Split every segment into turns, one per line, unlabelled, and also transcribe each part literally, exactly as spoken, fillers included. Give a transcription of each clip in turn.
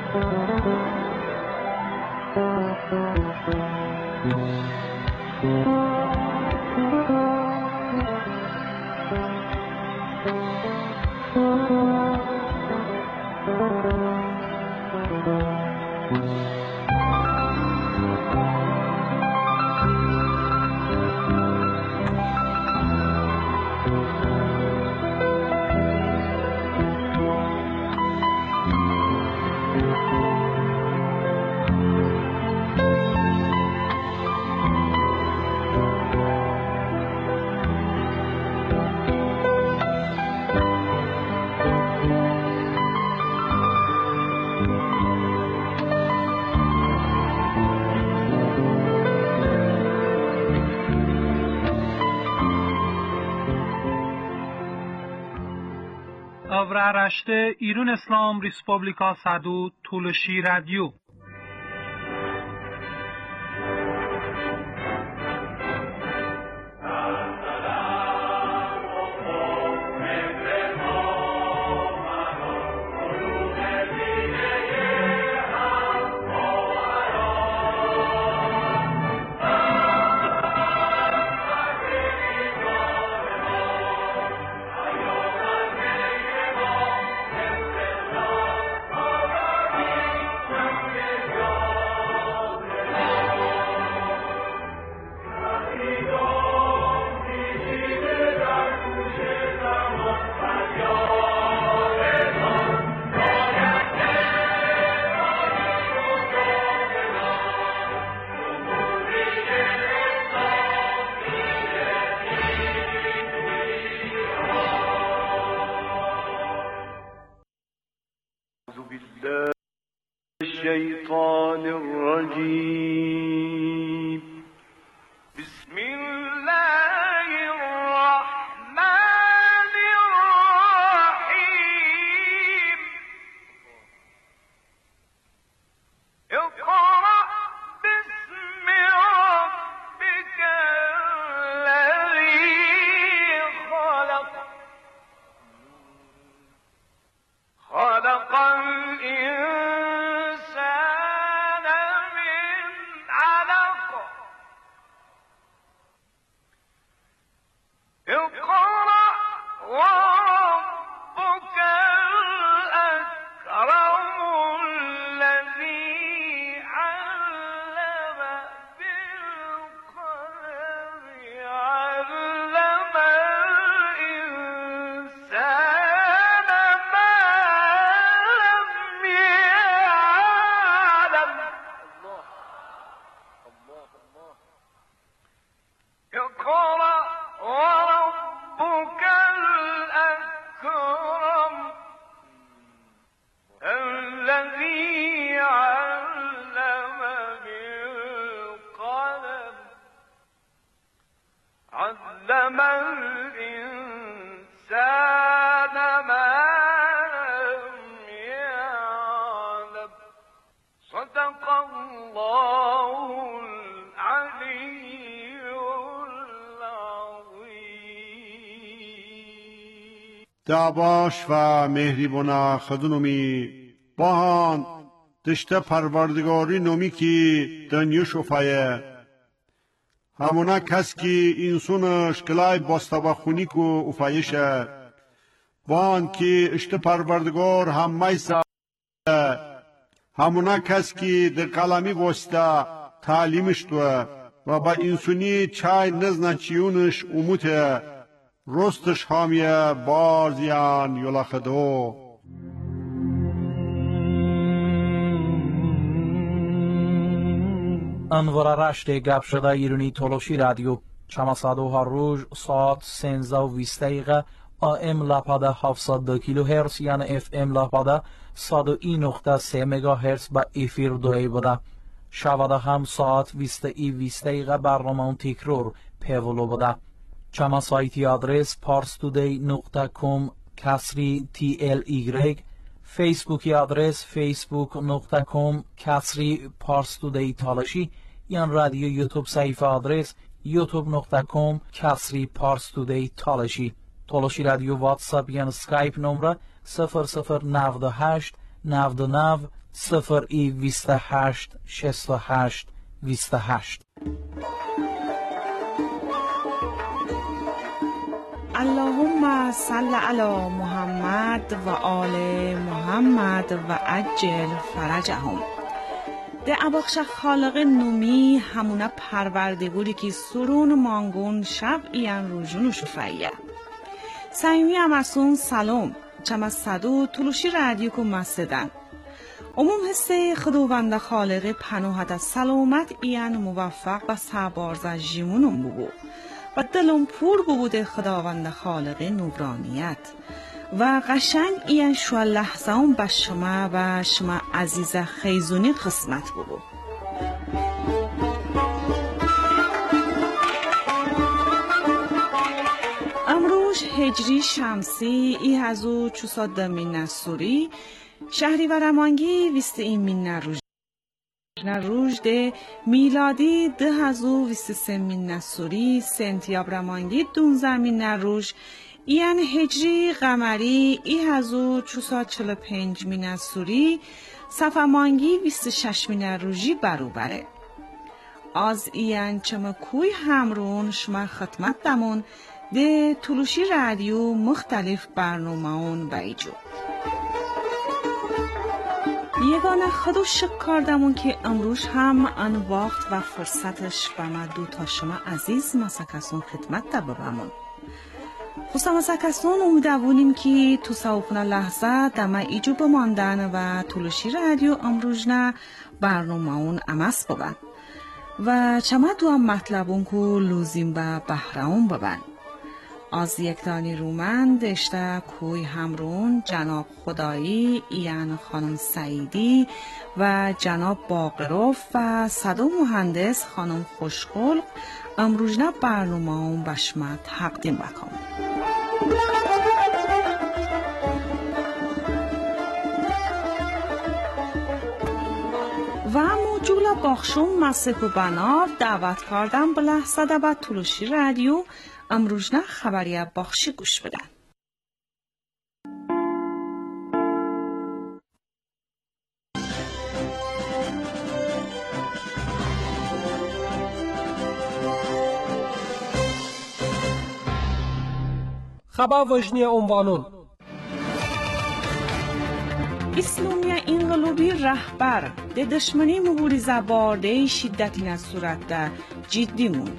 Avraaraște İran İslam Respublika Sadu Tulshi Radio.
الشيطان الرجيم بسم الله الرحمن الرحيم اقرأ باسم ربك الذي خلق خلق الإنسان من علق اقرأ وربك الأكرم الذي علم بالقلم علم الإنسان ما لم يعلم اقرأ وربك الأكرم الذي علم بالقلم علم الإنسان ما لم يعلم صدق الله العلي العظيم.
دعواش و مهریبونا خدونومی باهان دشته پروردگاری نومی کی دنیا شفایه همونا کس کی انسونش کلای باستابا خونی کو افایشه باهان کی اشته پروردگار هم میسا همونا کس کی در کلامی واسطه تعلیمش تو و با انسونی چای نزنا چیونش اموته رستش حامیه بازیان یولا خدو
انوار رشت گپ شده ایرانی تولوشی رادیو چماسادو ها روز ساعت سنزده و بیست دقیقه آم لپاده هفتصد و دو کیلو هرتز یعنی اف ام لپاده صد و یک نقطه سه مگا هرتز با افیر دوی بوده شواده هم ساعت بیست ای بیست دقیقه برنامه تکرار پیولو بوده چما سایتی آدرس parstoday نقطه com کسری تی ال ایگرگ فیسبوکی آدرس facebook نقطه com کسری parstoday تالشی یان رادیو یوتیوب صفحه آدرس youtube نقطه com کسری parstoday تالشی تالشی رادیو واتساپ یان سکایپ نمره صفر صفر نود و هشت نود و نه صفر ای ویست هشت شست و هشت ویست و هشت.
اللهم صل علی محمد و آل محمد و عجل فرجهم. ده اباخش خالق نومی همونه پروردگوری که سرون مانگون شب این روژون شفایه. سایمی امرسون سلام چما صدو تلوشی رادیو کو مسدن. عموم حسه خداوند خالق پناهت سلامت این موفق و سربارز جیمونم بگو و دلم پر بوده خداوند خالق نورانیت و قشنگ این شو لحظه هم به شما و شما عزیز خیزونی قسمت بگو. امروز هجری شمسی ای هزو چوساد دمین نسوری شهری و رمانگی ویست این من نروژ نروژ ده میلادی ده هزو ویست سه من نسوری سنتیاب رمانگی دونزه من نروژ این هجری قمری ای هزو چوساد چل پنج من نسوری صفمانگی ویست شش من نروژی بروبره. از این چما کوی همرون شما خدمت دمون ده تلوشی رادیو مختلف برنامه اون بیجو. یگانه خودو شک کردمون که امروز هم آن وقت و فرصتش به ما دو تا شما عزیز مسکسون خدمت ده ببمون. خصوصا مسکسون امیدواریم که تو سوپنا لحظه دمه ایجو بماندن و تلوشی رادیو امروز نه برنامه اون امس ببن و چما دو هم مطلبون که لوزیم به بحرون ببن. از یک دانی رومن دشته کوی همرون جناب خدایی این خانم سعیدی و جناب باقروف و صدو مهندس خانم خوشخلق امروزنه برنامه اون بشمت تقدیم بکن. و موجولا باخشون مسیح و بناف دعوت کردم به لحظه دبت تلوشی رادیو امروزنه خبری باخشی گوش بدن.
خبر وجنی عنوانون
اسلامی انقلابی رهبر ده دشمنی مبارزه بارده شدتی نصورت ده جدی مون.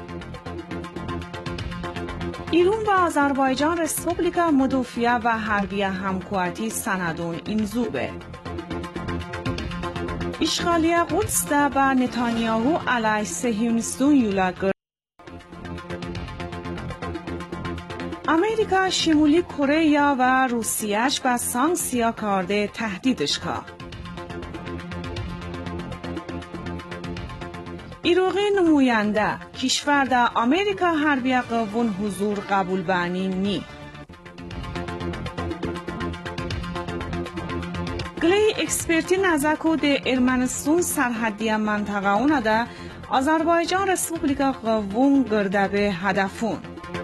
ایران و آذربایجان رسپوبلیکا مدافعه و حربیه همکارتی سندون امضا. اشغالی قدس ده به نتانیاهو علیه صهیونیستان یولا کرد. امریکا شمولی کره و روسیهش به سانکسیا کرده تهدیدش کرد. ایروغی نماینده کشور در امریکا حربی قوون حضور قبول بانی نی. گلی اکسپرتی نزاکو ده ارمنستان سرحدی منطقه اونه ده آذربایجان رسپوبلیکا قوون گرده به هدفون.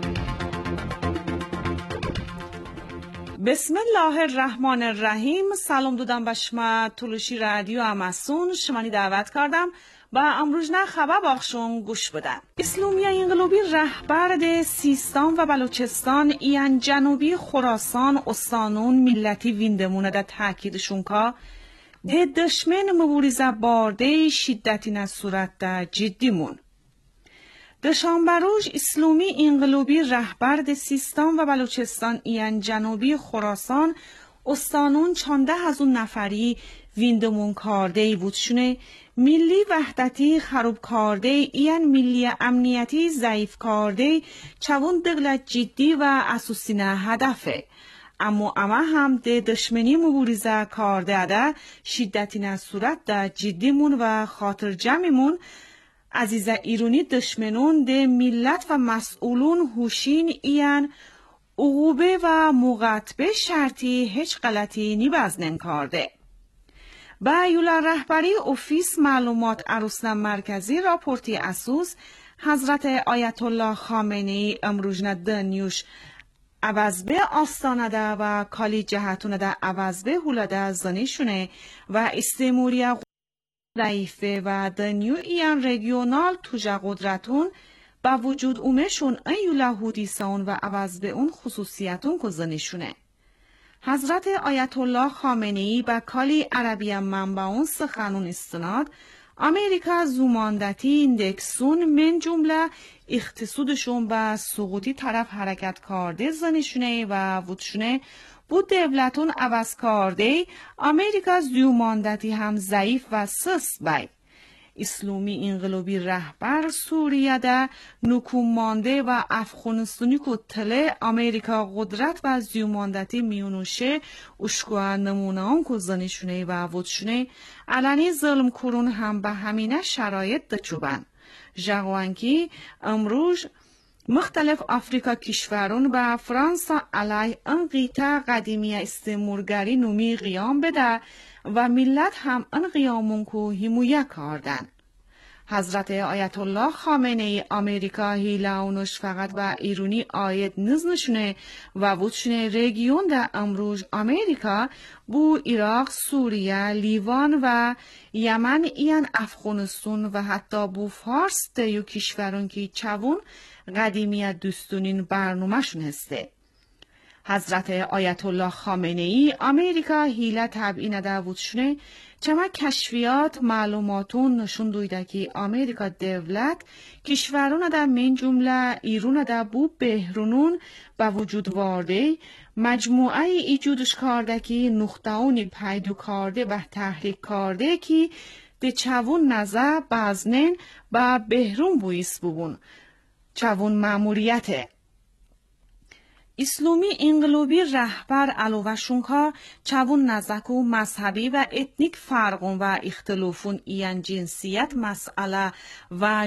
بسم الله الرحمن الرحیم. سلام دادم به شما تلوشی رادیو امسون شمانی دعوت کردم و امروز نه خبر باخشون گوش بدن. اسلامی انقلابی رهبر ده سیستان و بلوچستان این جنوبی خراسان استانون ملتی ویندمونه ده تاکیدشون که ده دشمن مبارزه بارده شدتی نصورت ده جدی مون. دشانبروج اسلامی انقلابی رهبر ده سیستان و بلوچستان این جنوبی خراسان استانون چانده هزون نفری ویندمون کارده بودشونه ملی وحدتی خراب کارده این ملی امنیتی ضعیف کارده چون دقلت جدی و اساسینه هدفه. اما اما هم ده دشمنی مبارزه کارده ده شدتی نصورت ده جدیمون و خاطر جمعیمون عزیز ایرانی دشمنون ده ملت و مسئولون هوشین این عقوبه و مقاطبه شرطی هیچ غلطی نیبزنن کرده. با یولا رهبری اوفیس معلومات عروسنا مرکزی راپورتی اسوس حضرت آیت الله خامنه‌ای امروز دنیوش عوض به آستانه ده و کالی جهتونه ده عوض به هوله ده زنیشونه و استموریا ضعیفه و دنیو ایان رگیونال توجه قدرتون با وجود اومشون ایولا هودیسان و عوض به اون خصوصیتون که زنیشونه. حضرت آیت الله خامنه‌ای با کالی عربی منبعون سخنون استناد امریکا زوماندتی اندکسون من جمله اقتصادشون به سقوطی طرف حرکت کرده زنشونه و وودشونه بود دولتون عوض کرده امریکا زوماندتی هم ضعیف و سس بای. اسلامی انقلابی رهبر سوریه ده نکوم مانده و افغانستانی که تله امریکا قدرت و زیوماندتی میونوشه اشکوه نمونه هم که زنشونه و وودشونه علنی ظلم کرون هم به همینه شرایط ده چوبن. جاوانکی امروز مختلف آفریقا کشورون به فرانسا علی انقیطه قدیمی استعمارگری نومی قیام بده و ملت هم ان قیامون کو حمایه کردن. حضرت آیت الله خامنه ای امریکا هیلاونش فقط به ایرانی آید نزنشونه و بودشونه رگیون ده امروز امریکا بو عراق، سوریه، لیوان و یمن ایان افغانستان و حتی بو فارس دیو کشورون که چوون قدیمیت دوستونین برنامه شون هسته. حضرت آیت الله خامنه ای امریکا هیله تبعین ده بودشونه چما کشفیات معلوماتون نشون دویده که امریکا دولت کشورون ده من جمله ایرون ده بو بهرونون با وجود وارده مجموعه ایجودش کرده که نختاونی پیدو کرده و تحریک کرده که ده چوون نزه بازنین با بهرون بویس ببون چوون ماموریته. اسلامی انقلابی رهبر علاوه شونکا چوون نزک و مذهبی و اتنیک فرقون و اختلافون ایان جنسیت مسئله و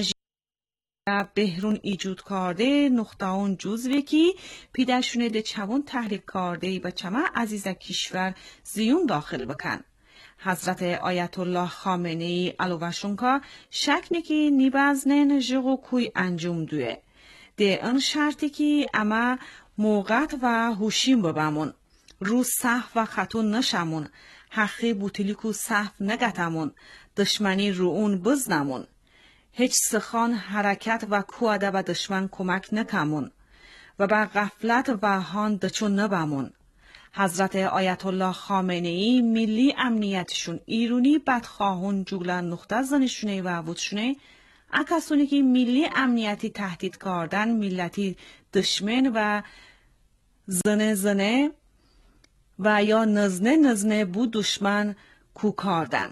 بهرون ایجود کرده نقطه‌اون جزوی که پیداشونه ده چوون تحریک کرده و چما عزیز کشور زیون داخل بکن. حضرت آیت الله خامنه ای علاوه شونکا شک نکی نیبازنن جغو کوی انجام دوه. ده ان شرطی که اما موقت و هوشیم ببمون رو صح و خطون نشمون حقی بوتلیکو صح نگتمون دشمنی رو اون بزنمون هیچ سخان حرکت و کواده و دشمن کمک نکمون و با غفلت و هان دچون نبمون. حضرت آیت الله خامنه ای ملی امنیتشون ایرونی بدخواهون جوگلن نقطه زنشونه و وودشونه اکسونی که ملی امنیتی تهدید کردن ملتی دشمن و زنه زنه و یا نزنه نزنه بود دشمن کو کردن.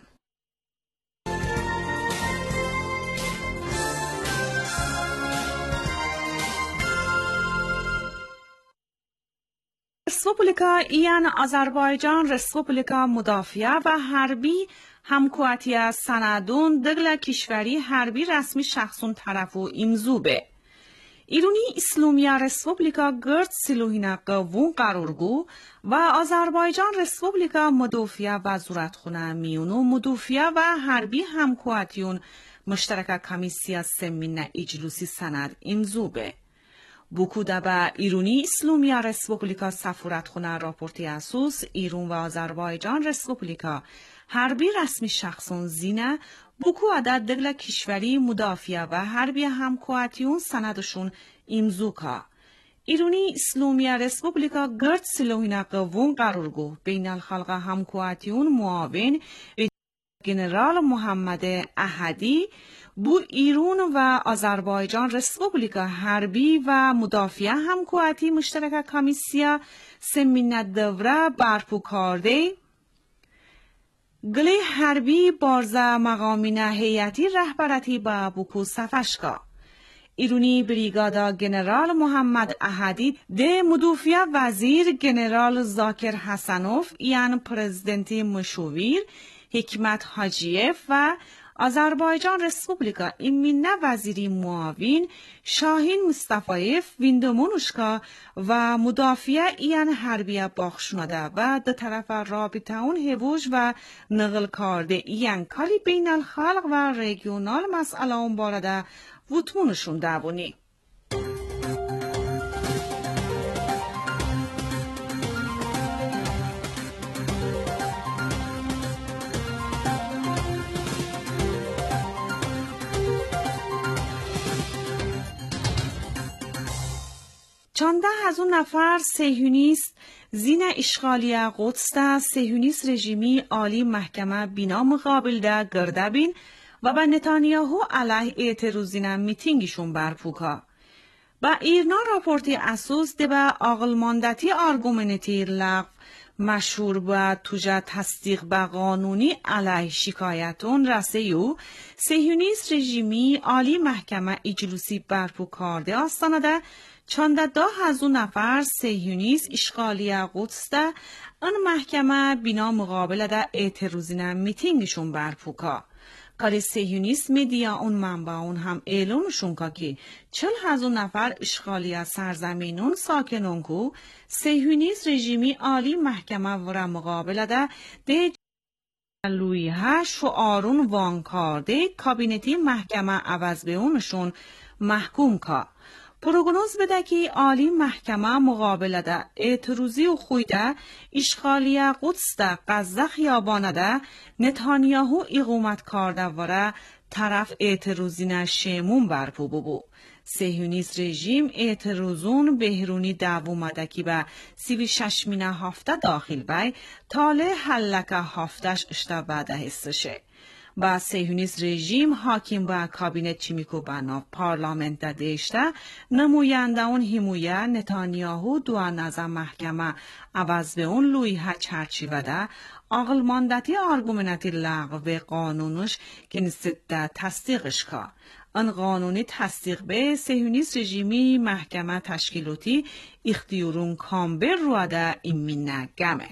رسپوبلیکا ایان آذربایجان رسپوبلیکا مدافعه و حربی همکواتی سندون دگل کشوری حربی رسمی شخصون طرف و امزوبه. ایرانی اسلامی رسپوبلیکا گرد سلوهین قوون قرارگو و آذربایجان رسپوبلیکا مدافعه و زورتخونه میونو مدافعه و حربی همکواتیون مشترک کمیسیا سمین اجلوسی سند امزوبه. بوکوده به ایرانی اسلامی رسپوبلیکا سفارتخونه راپورتی اساس ایران و آذربایجان رسپوبلیکا حربی رسمی شخصون زینه بوکو عدد دگل کشوری مدافعه و حربی همکواتیون سندشون امزوکا. ایرانی اسلامی رسپوبلیکا گرد سلوهین قوون قرارگو بین الخلق همکواتیون معاون جنرال محمد احدی بو ایران و آذربایجان رسپوبلیکا حربی و مدافعه همکواتی مشترک کمیسیا سمین دوره برپو کرده گلی حربی بارزه مقامین هیئتی رهبرتی با بوکو سفشکا. ایرانی بریگادا جنرال محمد احدی ده مدافع وزیر جنرال زاکر حسنوف یان پرزیدنتی مشاور حکمت حاجیف و آذربایجان رسپوبلیکا ایمینه وزیری معاون شاهین مصطفایف ویندمونوشکا و مدافع ایان حربیه باخشونده و ده طرف رابطه اون هوش و نقل کرده ایان کالی بین الخلق و رگیونال مسئله اون بارده وطمونشون دوونی. چانده هزار نفر صهیونیست زین اشغالی قدس ده صهیونیست رژیمی عالی محکمه بینا مقابل ده گرده بین و به نتانیاهو علیه اعتراضینه میتینگشون برپوکا. با ایرنا راپورتی اساس ده به آقلماندتی آرگومنتی لغو مشهور با توجه تصدیق به قانونی علیه شکایتون رسیو صهیونیست رژیمی عالی محکمه اجلوسی برپو کرده آستانه ده چانده ده هزار نفر صهیونیست اشغالی قدس ده ان محکمه بینا مقابل ده اعتراضینه میتینگشون برپوکا. کاری صهیونیست میدیا اون منبع اون هم اعلامشون که که چل هزار نفر اشغالی از سرزمینون ساکنون کو صهیونیست رژیمی عالی محکمه ور مقابل ده ده لویه شعارون وان کرده کابینتی محکمه عوض به اونشون محکوم که. پروگنوز بده که عالی محکمه مقابله ده اعتراضی و خویده اشغالی قدس ده غزه خیابانه ده نتانیاهو اقامت کرده وره طرف اعتراضی نشیمون برپو ببو. صهیونیست رژیم اعتراضون بهرونی دوومده که به سی و شش مینه هفته داخل بای تاله حلکه هفتش اشتا بعده حسشه. با صهیونیست رژیم حاکم با کابینت چیمیکو بنا پارلامنت دیشته نموینده اون حمویه نتانیاهو دو نظر محکمه عوض به اون لویه چرچی وده آقلماندتی آرگومنتی لغو قانونش که نسته تصدیقش که. ان قانونی تصدیق به صهیونیست رژیمی محکمه تشکیلاتی اختیارون کامبر روده این مینه گمه.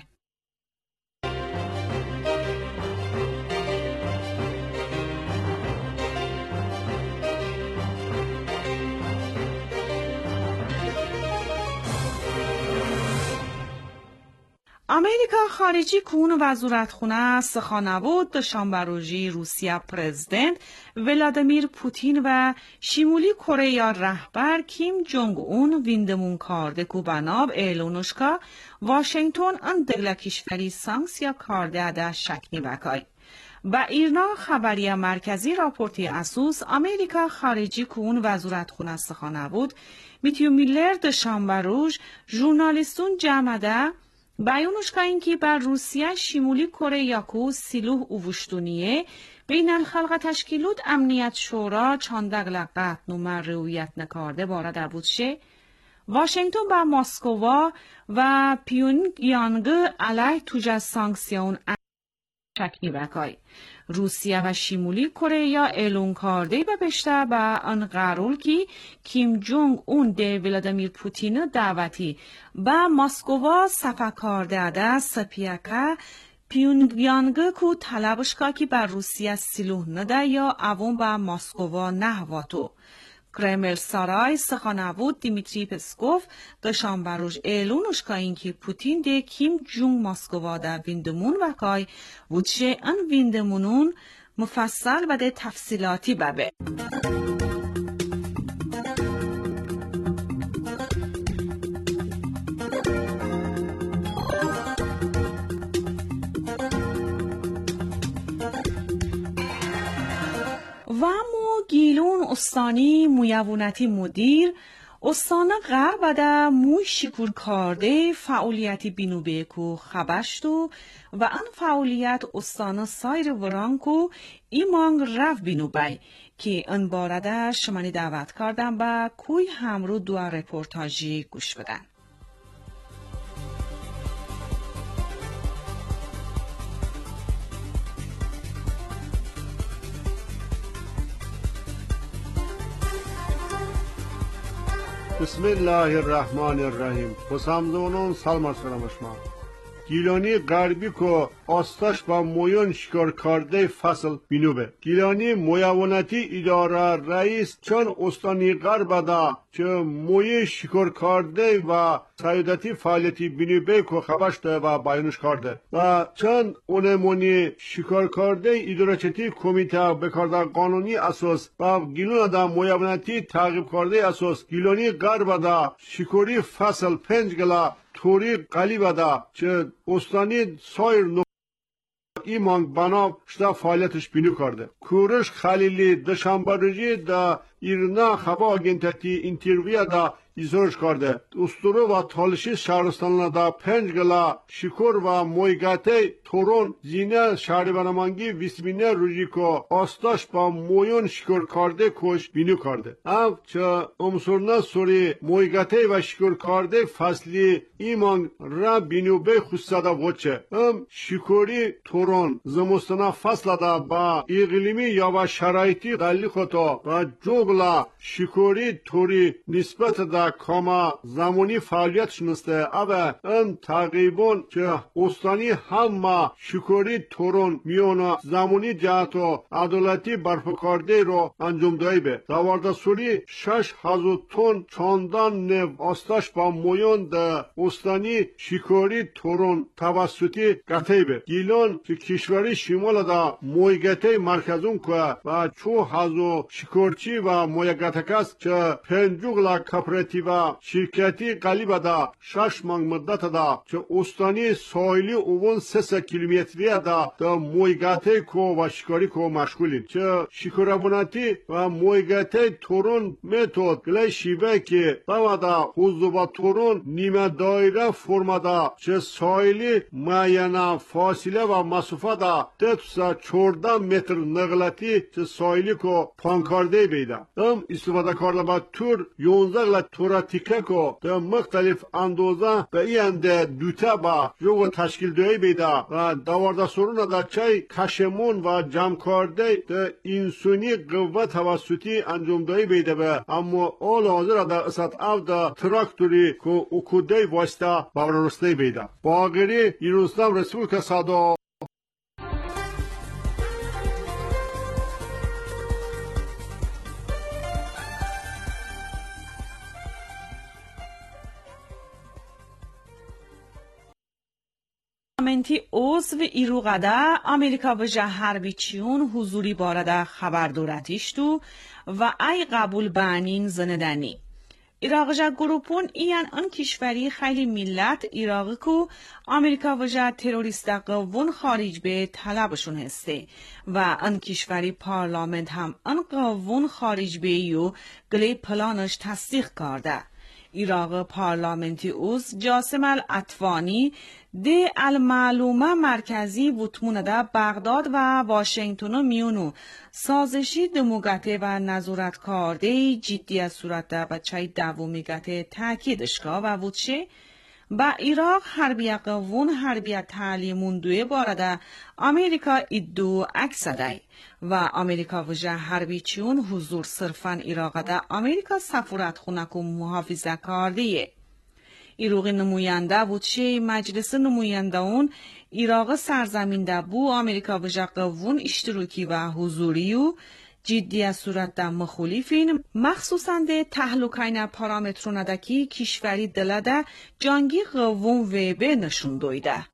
امریکا خارجی کون وزارتخونه سخنگوی دوشنبه روزی روسیه پرزیدنت ولادیمیر پوتین و شمولی کره رهبر کیم جونگ اون ویندمون کرده کو بناب اعلانش که واشنگتن ان دگل کشوری سانکسیا کرده ده شکنی بکای. با ایرنا خبری مرکزی راپورتی اسوس امریکا خارجی کون وزارتخونه سخنگوی میتیو میلر دوشنبه روز ژورنالیستون جمعه بیانش که اینکه بر روسیه شمولی کره یاکو سیلوه اووشتونیه بین الخلق تشکیلات امنیت شورا چاندگل قطع نمر رویت نکارده باره در بودشه واشنگتن با مسکو و پیونگیانگ علیه توجه سانکسیون شکنی بکای. روسیه و شمولی کره یا اعلان کرده به پشته به آن قرار که کیم جونگ اون ده ولادیمیر پوتین دعوتی به مسکو سفر کرده ده سپیاکه پیونگیانگ کو طلبش که بر روسیه سیلوه نده یا اوون به مسکو نهواتو. کرمل سرای سخنگوی دیمیتری پسکوف دوشنبه روز اعلانش که اینکه پوتین ده کیم جونگ مسکو ده ویندمون وکای وچه ان ویندمونون مفصل و ده تفصیلاتی ببه. و مو گیلون استانی مویوونتی مدیر استان غرب ده موی شکور کرده فعالیتی بینوبه کو خبشتو و ان فعالیت استان سایر ورانکو ایمانگ رف بینوبه که ان بارده شمانی دعوت کردن با کوی همرو دو رپورتاجی گوش بدن.
بسم الله الرحمن الرحیم. خوشامدونون سلام سلام شما. گیلانی غربی کو آستاش با مویون شکار کرده فصل بینوبه. گیلانی مویوانتی اداره رئیس چون استانی غرب دا چه موی شکار کرده و سایدتی فعالیتی بینوبه کو خبرشته و بیانش کرده و چون اونمونی شکار کرده اداره چتی کمیته بکارده قانونی اساس و گیلون دا مویوانتی تعقیب کرده اساس گیلانی غرب دا شکاری فصل پنج گلا توری قلیبه دا چه استانی سایر نو ایمان بنا شتا فعالیتش بینو کرده. کورش خلیلی دوشنبه روزی دا ایرنا خبر آگنتتی اینترویو دا izorosh karde. Usturu ve talişi şahristanlarda penc gala şikor ve moygate toron zine şahribanamangî vismine rujiko astaş ba moyon şikor karde koş binu karde. Av ça umsurna suri moygate ve şikor karde fasli iman ra binu be xussada voçe. Am şikori toron zamostana faslada ba iqlimi ya ba şaraiti galli khoto ve jogla şikori tori nisbat da kama zamoni faaliyet şnuste ava ام تقریبا که استانی همه شکاری تورون میونا زمانی جهت و عدالتی برپا رو انجام دهی به دوارده سوری شش هزار تن چاندان نو آستاش با مویان ده استانی شکاری تورون توسطی گتهی به گیلان که کشوری شمال ده مویگته مرکزون که و چو هزار شکارچی و مویگتکست که پنجوغلا کپراتیو شرکتی قلیبه ده شش مانگ مدت ده که استانی ساحلی اون سه کیلومتری ده ده مویگته کو و شکاری کو مشغولیم که شکارابونتی و مویگته تورون متد گلی شیوه که دواده حضوبا تورون نیمه دایره فرما ده که ساحلی معینه فاصله و مسافه ده تتوسا چورده متر نقلتی که ساحلی کو پانکارده بیده ام استفاده کرده با تور یونزه توراتیکه کو ده مختلف اندازه به این ده دوتا با جو تشکیل دوی بیده و دوارده سرون در چای کشمون و جمع کرده ده انسانی قوه توسطی انجام دوی بیده به اما آل حاضر در اسات او ده تراکتوری که اکوده واسطه باورسته بیده باقری ایروسلام رسول صدا
پارلمنتی عضو ایروغده امریکا و جهربی چیون حضوری بارده خبر دورتیشتو و ای قبول بانین زندنی. ایراق جا گروپون ایان ان کشوری خیلی ملت ایراقی کو امریکا و جا تروریست قوون خارج به طلبشون هسته و ان کشوری پارلمنت هم ان قوون خارج به یو گلی پلانش تصدیق کرده. ایراق پارلمنتی اوز جاسم الاطوانی ده المعلومه مرکزی وطمونه ده بغداد و واشنگتن و میونو سازشی دموگته و نظورت کارده جدی صورت ده بچه دومیگته تاکیدشگاه و وچه با ایراق حربیه قوون حربیه تعلیمون دوی بارده امریکا ایدو اکسده و امریکا وجه حربی چیون حضور صرفاً ایراق ده امریکا سفارت خونک و محافظه کارده ایروغ نموینده بود چه مجلس نموینده اون ایراق سرزمین ده بو امریکا وجه قوون اشتراکی و حضوری و جدی صورت ده مخالفین مخصوصاً ده تحلوکین پارامترونه ده که کشوری دله ده جانگی قوون و به نشون دویده.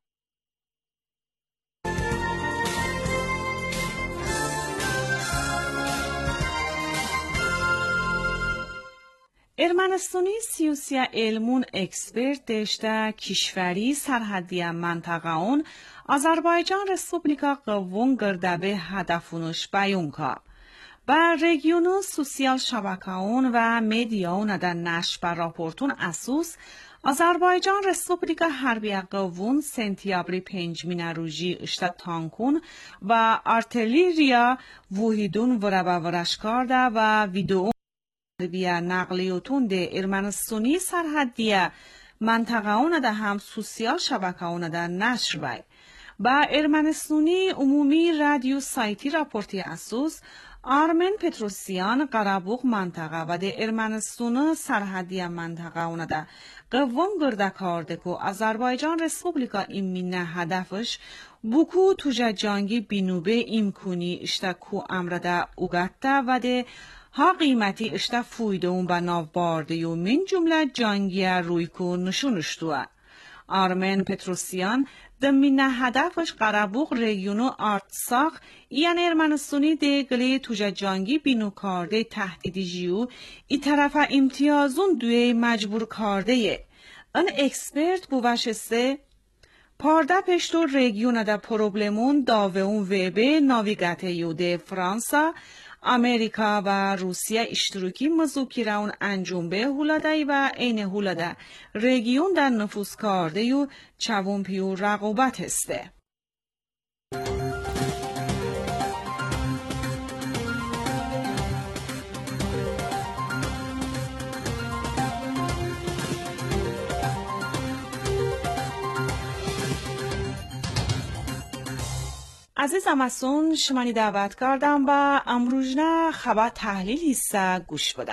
ارمنستانی سیوسیا علمون اکسپرت داشته کشوری سرحدی منطقه اون آذربایجان رسپوبلیکا قوون گردبه هدفونش بیون که. با رژیونو سوسیال شبکه اون و مدیا اون در نشر بر راپورتون اساس آذربایجان رسپوبلیکا حربی قوون سنتیابری پنجمین روژی اشتا تانکون و آرتلیریا وحیدون وربا ورش کرده و ویدئو حربیه نقلیوتون ده ارمنستانی سرحدیه منطقه اون ده هم سوسیال شبکه اون ده نشر بای. با ارمنستانی عمومی رادیو سایتی راپورتی اساس آرمن پتروسیان قرابوق منطقه و ده ارمنستان سرحدی منطقه اونه ده قوام گرده کرده که آذربایجان رسپوبلیکا ایمینه هدفش بوکو توجه جانگی بینوبه امکونی اشتا کو امرده اوگته و ده ها قیمتی اشتا فویده اون به ناو بارده و من جمله جانگی روی کو نشونشتوه. آرمن پتروسیان دمینه هدفش قرابوق ریونو آرتساق یعنی ارمنستانی ده گلی توجه جانگی بینو کرده تهدیدی جیو ای طرف امتیازون دوی مجبور کرده یه. ان اکسپرت بوشسته پارده پشتو ریگیون ده پروبلمون داوه اون ویبه ناویگته یوده فرانسا امریکا و روسیه اشتراکی مذاکره انجام به هولده و این هولده رژیون در نفوذ کرده و چوون پیو رقابت هسته. عزیزم اسون شمانی دعوت کردم و امروزنه خبر تحلیل حصه گوش بدن.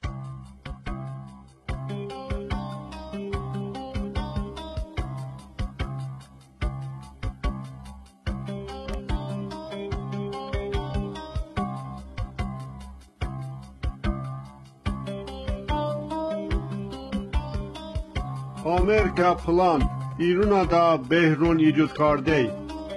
آمریکا پلان ایران دا بهرون ایجاد کرده.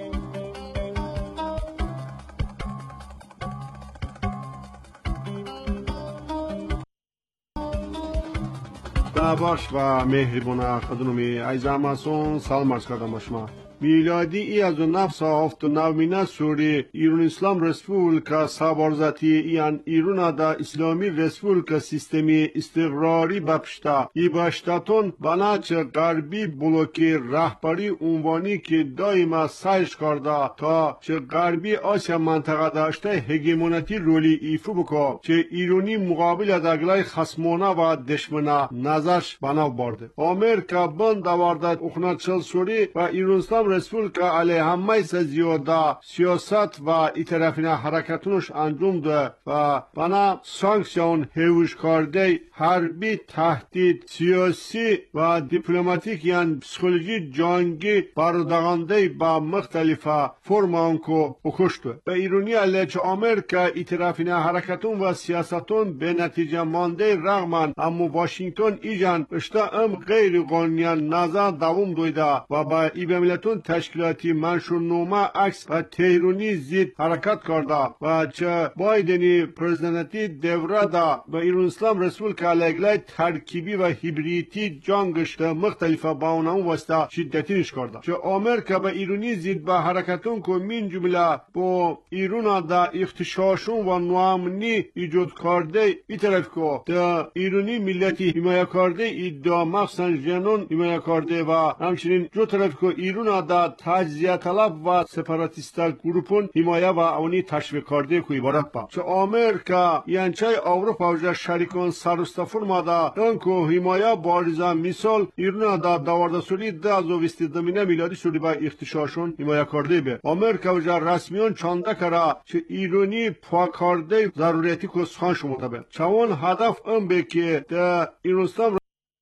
باش و مهربان خدمتی عزیزم اسون سلام عرض کردم شما. میلادی ای از نفس هفت و نومینه سوری ایران اسلام رسپوبلیکا سابارزاتی ایان ایران دا اسلامی رسپوبلیکا سیستمی استقراری بپشتا ای باشتاتون بناچ غربی بلوکی رهبری عنوانی که دائما سعیش کرده تا چه غربی آسیا منطقه داشته هگمونیتی رولی ایفو بکو چه ایرانی مقابل دگلای خصمانه و دشمنه نظرش بناو برده. آمریکا بند آورده اخناتشل سوری و ایران اسلام رسپوبلیکا علیه همه زیاده سیاست و ای طرفینه حرکتونش انجام ده و بنا سانکسیون هیوش کرده حربی تهدید سیاسی و دیپلماتیک یعنی پسیکولوژی جنگی بردگانده با مختلف فرم آنکو اکشته. به ایرانی علیه چه آمریکا ای طرفینه حرکتون و سیاستون به نتیجه مانده رغمن اما واشنگتن ایجان اشتا ام غیر قانونیان نظر دوام دویده و با ای بملتون تشکیلاتی منشورنامه عکس و تهرانی زید حرکت کرده و چه بایدنی پرزیدنتی دوره دا و ایران اسلام رسپوبلیکا علیه ترکیبی و هیبریدی جنگش ده مختلف باونام واسطه شدتینش کرده. چه آمریکا به ایرانی زید به حرکتون که من جمله با ایران دا اختشاشون و نوامنی ایجاد کرده ای طرف که ده ایرانی ملتی حمایه کرده ایدا مخصوصا جنون حمایه کرده و همچنین جو طرف که ایران دا تجزیه طلب و سپاراتیستا گروپون حمایه و اونی تشویق کرده که عبارت با. چه آمریکا ینچه اروپا و شریکان سرستفور مادا انکو حمایه بارزا مثال ایران دا دوارده سولی ده از ویستی دمینه میلادی سولی با اختشاشون حمایه کرده به. آمریکا و رسمیان چانده کرا چه ایرانی پاکارده ضروریتی که سخان شموده به. چون هدف ام به که ده ایران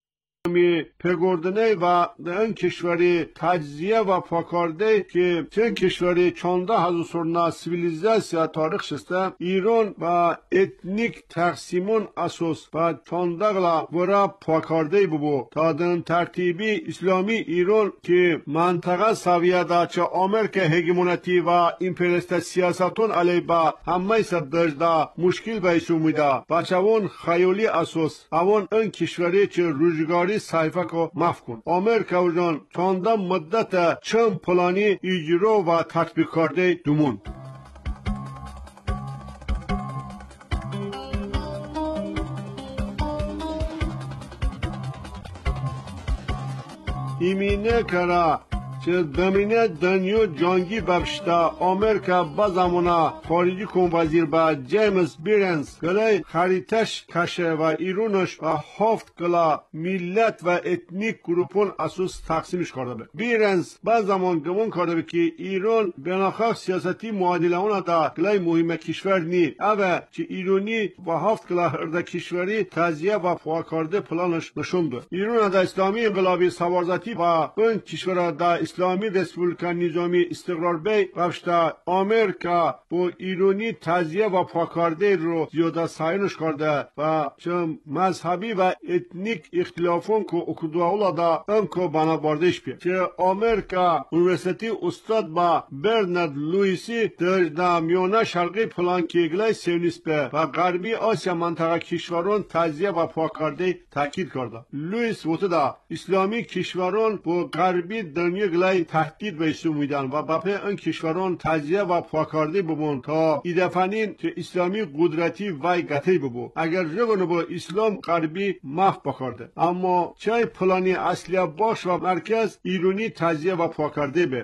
می پگردنه و این کشوری تجزیه و پاکارده که چه کشوری چانده هزار سرنا سیویلیزاسیا تاریخ شسته ایران و اتنیک تقسیمون اساس و چانده غلا ورا پاکارده ببو تا دن ترتیبی اسلامی ایران که منطقه سویه دا چه آمریکا هگمونیتی و امپریالیست سیاستون علی با همه سدجده مشکل بیشو میده و چون خیالی اساس اون این کشوری چه روزگاری صحیفه کو مف کن. آمریکا و جان چانده مدت چند پلانی اجرا و تطبیق کرده دومون. ایمینه کرا چه دمینه دنیا جنگی ببشتا آمریکا با زمانه خارجی کن وزیر با جیمز بیرنز گلای خریطش کشه و ایرانش و هفت گلا ملت و اتنیک گروپون اساس تقسیمش کرده به. بیرنز با زمان گمان کرده به که ایران بناخاق سیاستی معادلانه دا گلای مهم کشور نی اوه چه ایرانی و هفت گلا هرده کشوری تزیه و پاکارده پلانش نشون ده. ایران دا اسلامی انقلابی سوارزاتی و این کشور دا اسلامی رسپوبلیکا نظامی استقرار بی رفشته آمریکا با ایرانی تزیه و پاکارده رو زیاده سعینش کرده و چه مذهبی و اتنیک اختلافون که اکدو اولا دا ام که بنا باردش بید. چه آمریکا اونیورسیتی استاد با برنارد لویسی در دامیانه شرقی پلان که اگلای سیونیست به و غربی آسیا منطقه کشوران تزیه و پاکارده تاکید کرده. لویس وقت دا اسلامی کشوران با غربی دنیا گلای تهدید به اسلام میدن و بپه این کشوران تجزیه و پاکارده ببون تا ایدفنین که اسلامی قدرتی وای گتی ببو اگر جگونه با اسلام غربی مف پاکارده اما چای پلانی اصلی باش و مرکز ایرانی تجزیه و پاکارده به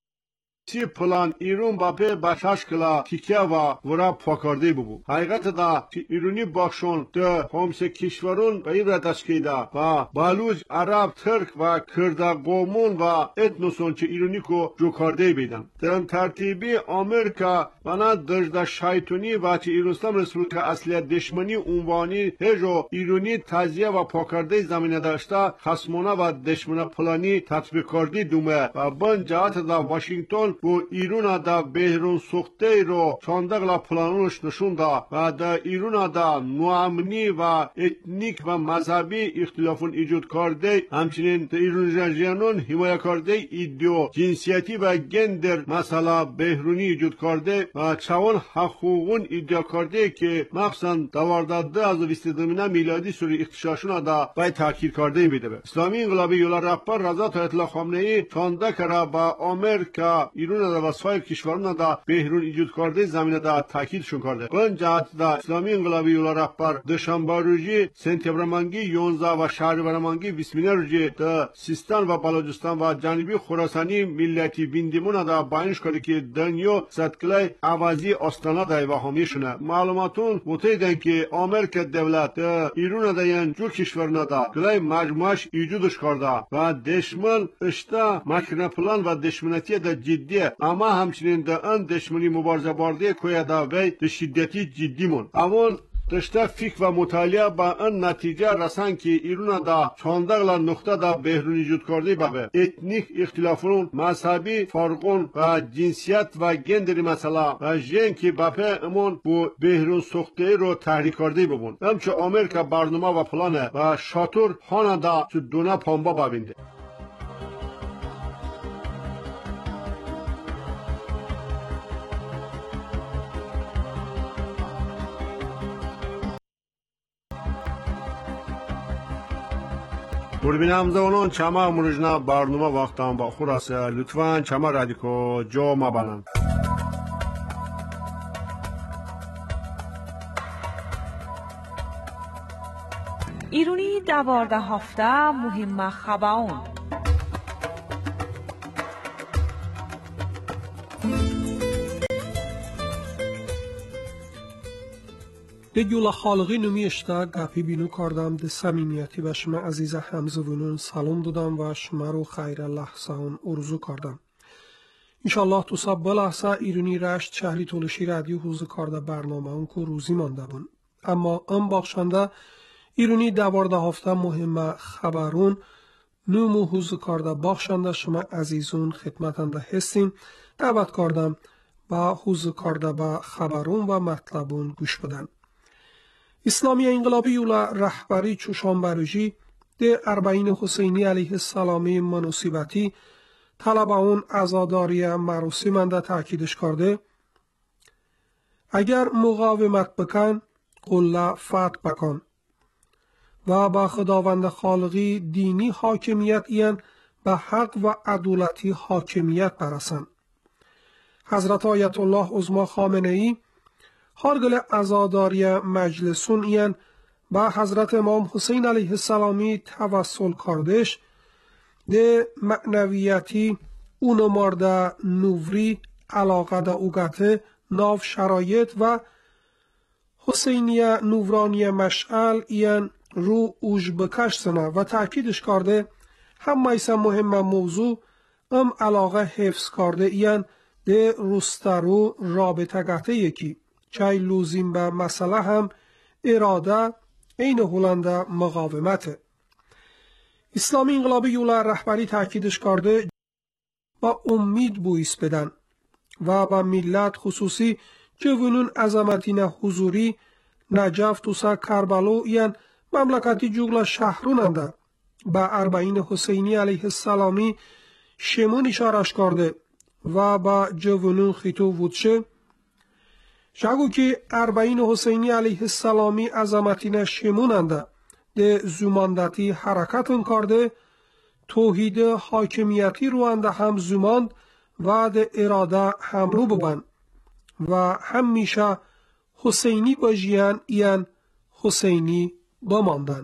سی پلان ایران باپه باشاش کلا تیکه و ورا پاکارده ببو حقیقت دا که ایرانی باشون ده همسه کشورون به این ردش کیده و بالوج عرب ترک و کرده قومون و اتنوسون که ایرانی کو جوکارده بیدن در ترتیبی امریکا بنا دجده شایتونی و که ایرانستان رسپولیک اصلی دشمنی عنوانی هجو ایرانی تجزیه و پاکارده زمینه داشته خصمانه و دشمنه پلانی تطبیق کردی دومه و بن جهت دا واشنگتن و ایران دا بهرون سوخته رو چاندقلا پلانوش نشون دا و دا ایران دا نوامنی و اتنیک و مذهبی اختلافون ایجاد کرده همچنین دا ایران جانون حمایه کرده ایدئو جنسیتی و گندر مسئله بهرونی ایجاد کرده و چون حقوقون ادعا کرده که مخصوصا دوازده از بیست دوم میلادی سوری اختشاشون دا باید تاکید کرده بیده به اسلامی انقلابی یولا رهبر رضا آیت الله خامنه‌ای چانده کرا با آمریکا ایران و سایر کشوران دا بهرون ایجاد کرده زمینه دا تاکیدشون کرده. اون جهت دا اسلامی انقلابی یولا رهبر دوشنبه روزی سپتامبر مانگی یازده و شهریور مانگی بیست روزی دا سیستان و بلوچستان و جنوبی خراسانی ملتی بیندمون دا بیانش کرده که دنیا ستکلای عوضی استانا دا و همیشونه معلوماتون متعدن که آمریکا دولت دا ایران دا یان جو کشورنا دا کلای مجموعش ایجادش کرده و دشمن اشتا مکنه پلان و دشمنتی دا جدی اما همچنین دا ان دشمنی مبارزه بارده کویا دا وی دا شدتی جدی مون اما دشته فکر و مطالعه با ان نتیجه رسن که ایران دا چاندقلا نقطه دا بهرون ایجاد کرده بابه اتنیک اختلافون مذهبی فرقون و جنسیت و گندری مسئله و جن که بپه امون بو بهرون سوخته رو تحریک کرده ببون همچه آمریکا برنامه و پلانه و شاتور خانه دا چه دونه پانبا ببینده. دوربین زبانان چما مروجنا برنامه وقتان با خوراسه لطفاً چما رادیکو جو ما بانن
ایرونی دوارده هفته مهم خباون
ده گولا خالقی نمیشتا گپی بینو کردم ده سمیمیتی به شما عزیز همزوونون سلام دادم و شما رو خیر لحظه اون ارزو کردم. انشالله تو سب لحظه ایرونی رشت شهری تولشی رادیو حوزه کرده برنامه اون که روزی مانده بون. اما ام باخشنده ایرونی دوارده هفته مهم خبرون نومو حوزه کرده باخشنده شما عزیزون خدمتنده هستین دعوت کردم با حوزه کرده با خبرون و مطلبون گوش بدن. اسلامی انقلابی اولا رهبری چوشانبروژی ده اربعین حسینی علیه السلامی مناسبتی طلب اون عزاداری مراسمنده تاکیدش کرده اگر مقاومت بکن قله فتح بکن و با خداوند خالقی دینی حاکمیت این به حق و عدالتی حاکمیت برسن. حضرت آیت الله عظما خامنه‌ای هرگل عزاداری مجلسون این با حضرت امام حسین علیه السلامی توسل کردش ده معنویتی اونو مرده نوری علاقه ده اوگته ناف شرایط و حسینیه نورانی مشعل این رو اوج بکش سنه و تأکیدش کرده هم میسه مهم موضوع ام علاقه حفظ کرده این ده رسترو رابطه گته یکی چای لوزیم به مسئله هم اراده این هلنده مقاومته. اسلامی انقلابی یولا رهبری تاکیدش کرده با امید بویس بدن و با ملت خصوصی جوانون عظمتین حضوری نجف توسا کربلو این مملکتی جوگلا شهروننده با اربعین حسینی علیه السلامی شمون اشارش کرده و با جوانون خیتو وودشه شگو که اربعین حسینی علیه السلامی عظمتین شموننده ده زماندتی حرکتن کرده توحید حاکمیتی روانده هم زماند و ده اراده همرو ببن و همیشه حسینی باجیان ایان حسینی بماندن.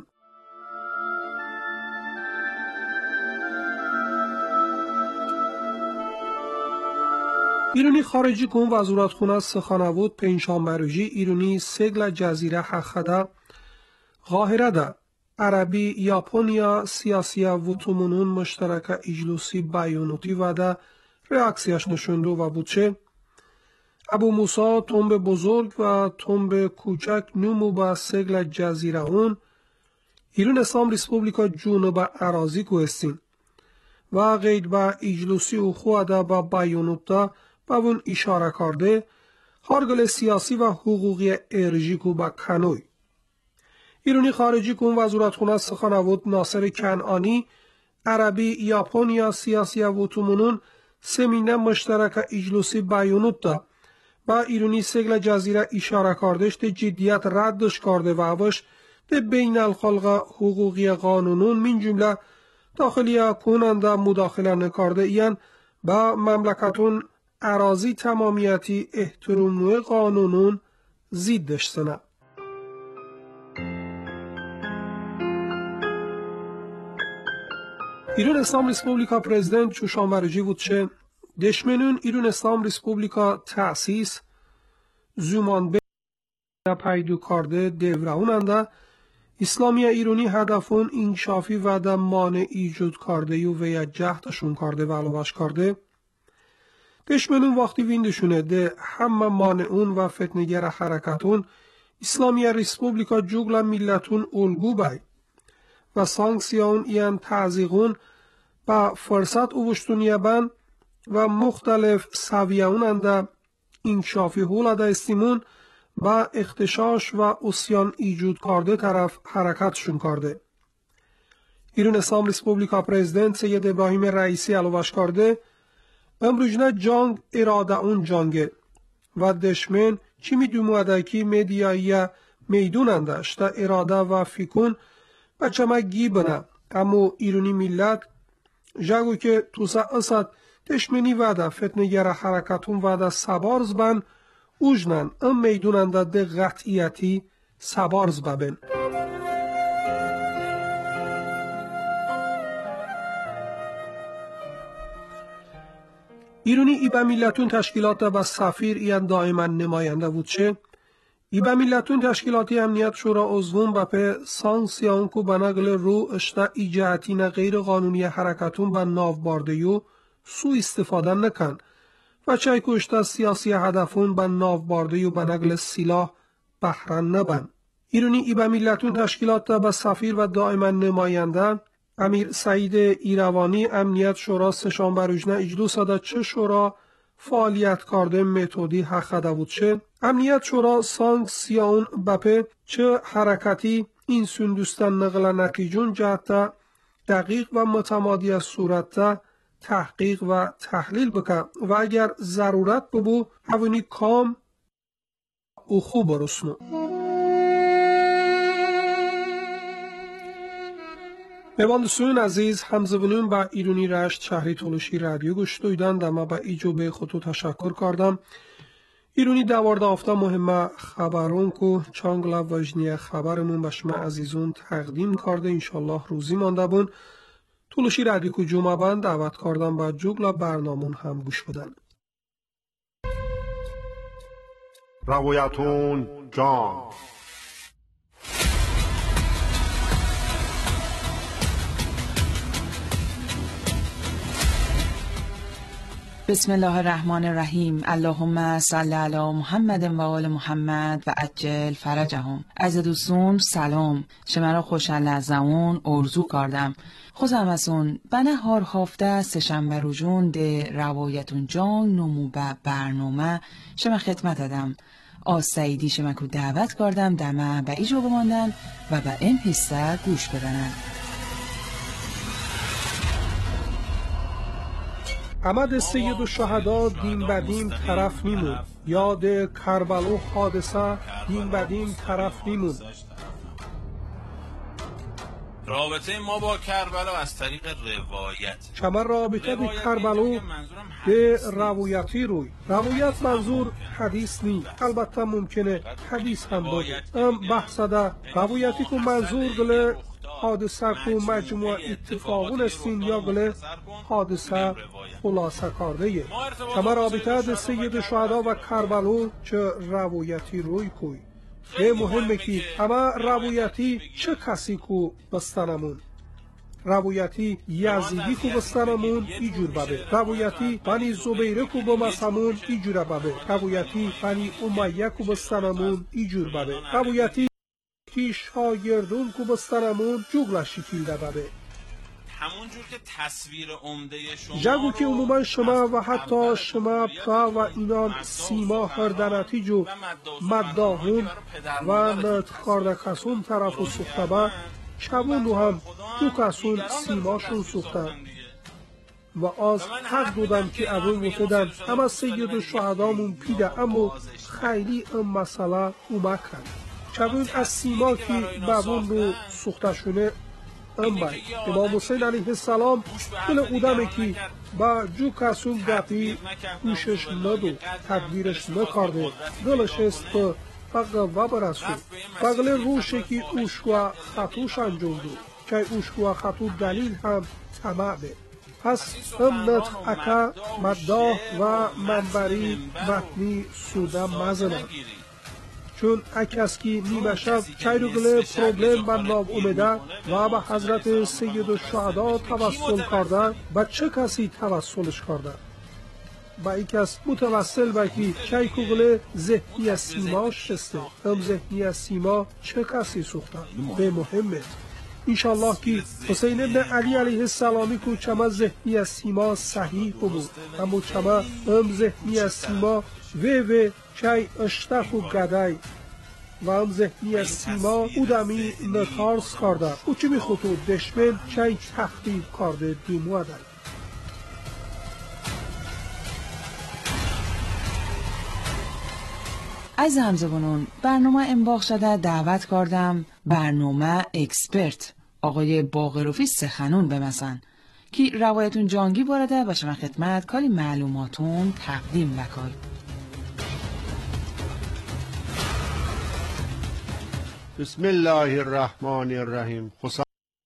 ایرانی خارجی کن وزارت خونه سخنوود پنجشنبه ایرانی سگل جزیره حخده قاهره ده عربی یاپونیا سیاسی و تومونون مشترک اجلوسی بیانوتی و ده ریاکسیش نشونده و بودچه ابو موسی تنب بزرگ و تنب کوچک نمو با سگل جزیره اون ایران اسلام ریسپوبلیکا جنوب اراضی کوهستین و غیر با اجلوسی و خواده با بیانوت با اون اشاره کرده هرگل سیاسی و حقوقی ارژیکو با کنوی. ایرانی خارجی کن وزارت خونه سخنوود ناصر کنعانی عربی یاپونیا سیاسی و تومونون سمینه مشترک اجلوسی بیانوت دا با ایرانی سگل جزیره اشاره کردش ده جدیت ردش کرده و اوش ده بین الخلق حقوقی قانونون من جمله داخلی کننده مداخله نکرده این با مملکتون اراضی تمامیتی احترام نوع قانونون زیدش سنه. ایران اسلام ریسپوبلیکا پرزیدنت چوشانبرجی بود چه دشمنون ایران اسلام ریسپوبلیکا تأسیس زمان به پیدو کرده دورهوننده اسلامی ایرانی هدفون انکشافی و در مانع ایجاد کرده و ویا جهدشون کرده و علاوش کرده دشمنون وقتی ویندشونه ده همه مانعون و فتنگر حرکتون اسلامی ریسپوبلیکا جوگل ملتون الگو بای و سانکسیون این تعزیقون با فرصت اوشتونیه بن و مختلف سویهون انده انکشافی هولاده استیمون با اختشاش و اسیان ایجود کرده طرف حرکتشون کرده. ایران اسلام ریسپوبلیکا پرزیدنت سید ابراهیم رئیسی علاوش کرده امروجنه جنگ اراده اون جنگه و دشمن چی می دوموده که میدیایی میدون اندش تا اراده و فکون بچه ما گی بنا اما ایرانی ملت جاگو که توسا اسد دشمنی وده فتنگر حرکتون وده سبارز بن اوجنن ام میدون انده ده قطعیتی سبارز ببن. ایرانی ای به ملتون تشکیلات و سفیر این دائما نماینده بود چه؟ ای به ملتون تشکیلاتی امنیت شورا عضوون و په سانکسیون کو بناگل رو اشتا ایجاعتین غیر قانونی حرکتون به ناوباردهیو سو استفاده نکن و چای که اشتا سیاسی هدفون به ناوباردهیو بناگل سلاح بحران نبن. ایرانی ای به ملتون تشکیلات و سفیر و دائما نماینده امیر سعید ایروانی امنیت شورا سهشنبه روزنه اجلوس داد چه شورا فعالیت کرده متدی حق بود چه امنیت شورا سانکسیون بپه چه حرکتی این سندوستان نقل نتیجون جهت دقیق و متمادی از صورت تحقیق و تحلیل بکن و اگر ضرورت ببو هونی کام او خوب برسنو. میواندسون عزیز همزبونون با ایرانی رشت شهری تولوشی رادیو گوش دویدن دما با ایجو به خودتو تشکر کردم. ایرانی دوارده آفتا مهمه خبرون کو چانگلا وجنی خبرمون به شما عزیزون تقدیم کرده انشالله روزی مانده بون تولوشی رادیو کو جمعه بند دعوت کردم با جوگلا برنامون هم گوش بدن.
روایتون جان
بسم الله الرحمن الرحیم. اللهم صل علی محمد و آل محمد و عجل فرجهم. از دوستون سلام. شما را خوشحال از اون ارزو کردم. خوزم از اون بنا هار هفته سهشنبه روزون ده روایتون جان نمو به برنامه شما خدمت دادم. آز سعیدی شما کو دعوت کردم دمه به ایجا بماندن و به این حصه گوش بدنن.
احمد سید الشهدا دین بدین طرف نیمون یاد کربلا حادثه دین بدین طرف نیمون
رابطه ما با کربلا از طریق روایت.
چما رابطه به کربلا به روایتی روی. روایت منظور حدیث نی. البته ممکنه حدیث هم باشه. ام بحث ده روایتی که منظور گله حادثه که مجموع اتفاقون استین یا گله حادثه خلاصه کرده. چما رابطه ده سید شهدا و کربلا چه روایتی روی کوی. به مهمه که اما روایتی چه کسی کو بستنمون. روایتی یزیدی کو بستنمون ایجور ببه. روایتی بنی زبیره کو بمسمون ایجور ببه. روایتی بنی امیه کو بستنمون ایجور ببه. روایتی کی شاگردون کو بستنمون جوگلا شکیلده ببه.
همونجور که تصویر عمده شما
جگو که عموما شما و حتی شما پرا و اینان سیما هردناتی جو مداهون و نتخارده کسون طرف و سخته با چبون رو هم دو کسون سیماشون سختن و از حق دودن که اول مفتدن اما سید و شهدامون پیده اما خیلی ام مسئله اومه کرد. چبون از سیما که بابون رو سخته شونه ام بای امام حسین علیه السلام دل اودمه که با جو کسون گپی گوشش ندو تدبیرش نکارده دلش است به فقه و برسو فقل روشه که اوشکوا خطوش انجوندو که اوشکوا خطو دلیل هم تمامه. پس ام نتخ اکا مداه و منبری متنی سوده مزنه چون اکسکی نیمه شب چایروگله پروبلم بنداب اومده و به حضرت سید الشهدا توسل کرده به چه کسی توسلش کرده؟ با ای کس متوسل به که چایروگله ذهنی سیما شسته هم ذهنی سیما چه کسی سوخته؟ به مهمه انشالله که حسین ابن علی علیه السلامی که چما ذهنی سیما صحیح بود اما چما هم ذهنی سیما و و چای اشتف و گدای و هم ذهنی سیما اودمی نتارس کرده او چی می خطود دشمن چای تخریب کرده دیمو دای.
از همزبانون برنامه انباخ شده دعوت کردم برنامه اکسپرت آقای باقروفی سخنون بمسن که روایتون جانگی بارده و شما خدمت کاری معلوماتون تقدیم بکای.
بسم الله الرحمن الرحیم. خوشحال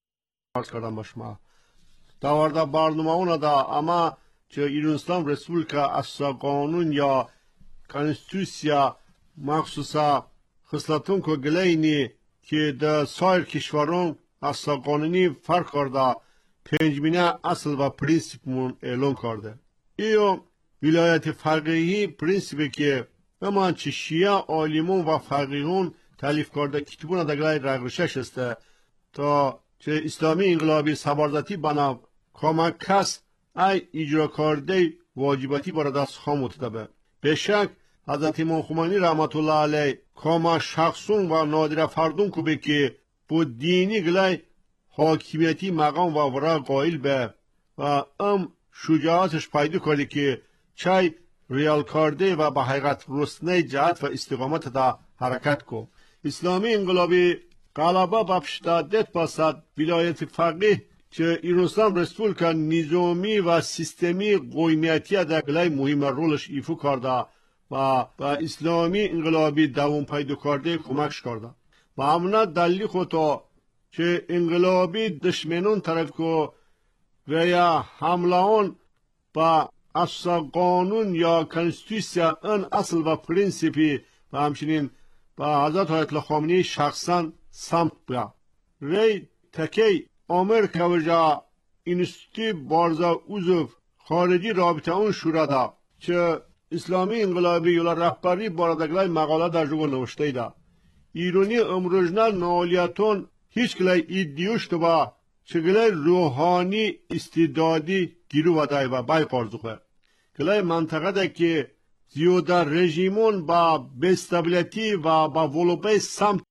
کردم با شما. داورده برنامه اونا دا اما چه ایرانستان رسپولیکا اصلا قانون یا کنستیتوسیا مخصوصا خصلتون که گلینی که در سایر کشوران اصلا قانونی فرق کرده پنجمینه اصل و پرینسیپمون اعلان کرده. ایو ولایت فقیهی پرینسیپی که اما چه شیعه عالمون و فقیهون تالیف کرده کتبون دگلای رگرشش است تا چه اسلامی انقلابی سبارزتی بنا کمک کس ای اجرا کرده واجباتی برای دست خاموت دبه. به شک حضرت امام خمینی رحمت الله علیه کما شخصون و نادر فردون که که بود دینی گلای حاکمیتی مقام و ورا قائل به و ام شجاعتش پیدا کرده که چای ریال کرده و به حقیقت رسنه جهت و استقامت دا حرکت کو. اسلامی انقلابی غلبه بپشتادت باسد ولایت فقیه چه ایرانستان رسپولیکا نظامی و سیستمی قومیتی دا گلای مهم رولش ایفو کرده و با اسلامی انقلابی دوام پیدا کرده کمکش کرده و همونه دلیل خودتا که انقلابی دشمنون طرف که و یا حملهان با اصلا قانون یا کنستیتوسیا ان اصل و پرینسیپی و همچنین با حضرت آیت الله خامنه‌ای شخصا سمت بیا ری تکی امریکا و جا اینستیتوی بارزا اوزوف خارجی رابطه اون شورا دا که اسلامی انقلابی یولا رهبری باردگلای مقاله در جوگو نوشته دا ایرانی امروجنا نالیتون هیچ گلای ایدیوش تو با چه گلای روحانی استعدادی گیرو و دای و بای قارزوخه گلای منطقه دا که زیوده رژیمون با بستابیلیتی و با ولوبه سمت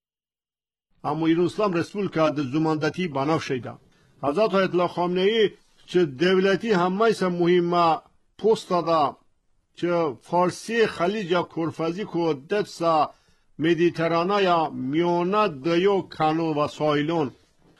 اما ایران اسلام رسپولیکا در زماندتی بناف شیده حضرت آیت الله خامنه‌ای چه دولتی همه سا مهمه پست داده چه فارسی خلیج یا کرفزی کو دفسا مدیترانه یا میونه دیو کانون و سایلون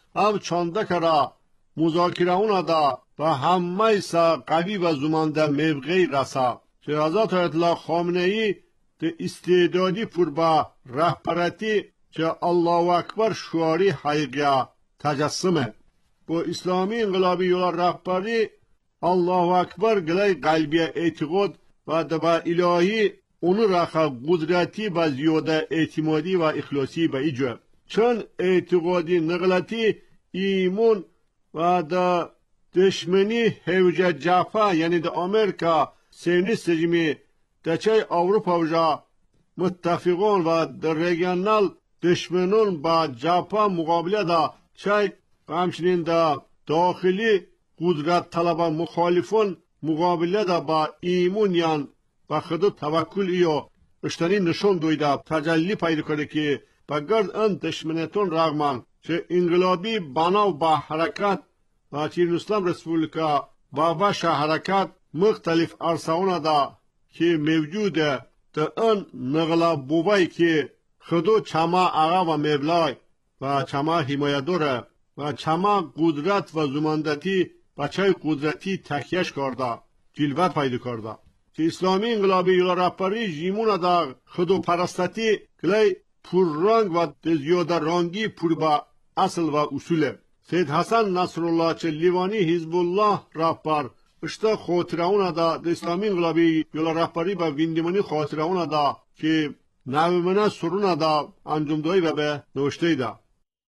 هم چانده کرا مذاکره اونا دا و همه سا قوی و زمانده موقعی رسا که حضرت اطلاع خامنه ای ده استعدادی پر با رهبرتی که الله اکبر شعاری حقیقی تجسمه با اسلامی انقلابی یولا رهبری الله اکبر گلای قلبی اعتقاد و دبا الهی اونو رخا قدرتی و زیاده اعتمادی و اخلاصی به ایجا چون اعتقادی نقلتی ایمون و دا دشمنی هوجه جافا یعنی دا امریکا سیونیست رژیمی دا چای اوروپا وجا متفقون و دا ریگنال دشمنون با جاپا مقابله دا چای همچنین دا داخلی قدرت طلبا مخالفون مقابله دا با ایمونیان و خود توکل ایو اشتری نشون دویده تجلی پیدا کرده که بگرد ان دشمنتون رغمان چه انقلابی بناو با حرکت و چین اسلام رسپولیکا با باش حرکت مختلف ارساونه دا که موجوده تا ان نغلا بوبای که خودو چما آقا و مبلای و چما حمایدوره و چما قدرت و زماندتی و چای قدرتی تکیش کرده جلوت پیدا کرده که اسلامی انقلابی یولا رهبری جیمون دا خودو پرستتی کلی پر رنگ و زیاده رنگی پر با اصل و اصوله سید حسن نصرالله چه لیوانی حزب الله رهبر اشتا خاطره اون دا اسلامی انقلابی یولا رهبری با ویندمانی خاطره اون دا که نومنه سرون دا انجام دایی و به نوشته دا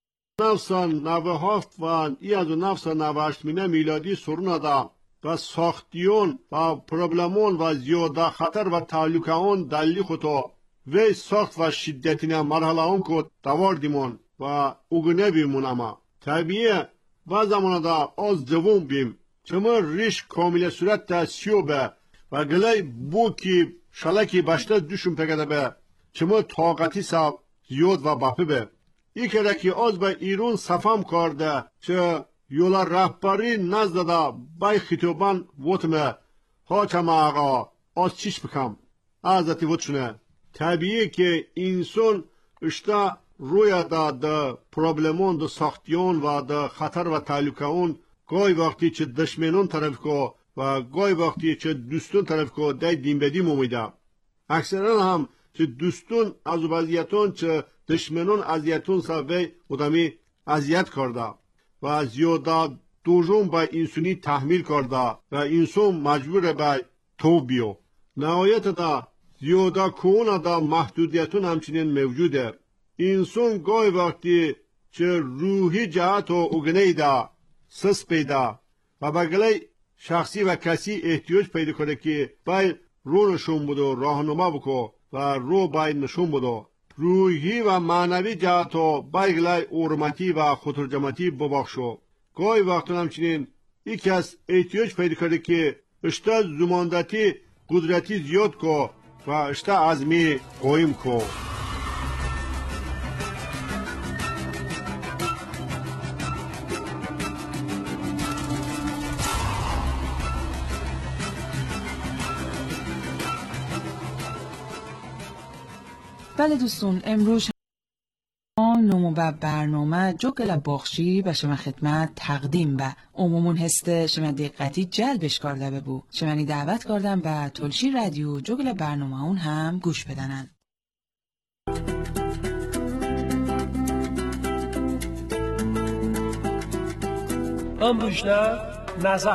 نفسان نوه هفت و ای از نفسان نوه هشتمینه میلادی سرون دا و ساختیون و پروبلمون و زیاده خطر و تعلقون دلی خودو وی ساخت و شدتینه مرحله اون کد دواردیمون و اگنه بیمون اما طبیعه و زمان دا از دوم بیم چما ریش کامل صورت تا سیو به و گلای بو کی شلکی بشته دوشون پکده به چما طاقتی سا زیاد و باپه به ای که که از به ایرون صفام کرده چه یولا رهبری نزده دا بای خطوبان وطمه ها چما آقا از چیش بکم ازتی وطشونه طبیعی که انسان اشتا روی دا دا پروبلمون دا ساختیون و دا خطر و تعلقون گای وقتی چه دشمنون طرف کو و گای وقتی چه دوستون طرف کو دای دین بدیم امیده اکثرا هم چه دوستون از وضعیتون چه دشمنون ازیتون سوی ادامی ازیت کرده و زیاده دوجون با انسانی تحمیل کرده و انسان مجبور به توب بیو نهایت دا زیاده کون دا محدودیتون همچنین موجوده انسان گای وقتی چه روحی جهت و اگنه دا سس پیدا و بگلی شخصی و کسی احتیاج پیدا کنه که باید رو نشون بدو راهنما بکو و رو باید نشون بدو روحی و معنوی جهت و باید اورمتی و خطرجمتی ببخشو گای وقتون همچنین یکی از احتیاج پیدا کنه که اشتا زماندتی قدرتی زیاد کو و اشتا عزمی قویم کو
بله دوستون امروز نمو به برنامه جوگل باخشی به شما خدمت تقدیم به عمومون هسته شما دقتی جلبش کرده ببو شمانی دعوت کردم به تلشی رادیو جوگل برنامه اون هم گوش بدنن
امروزنه نظر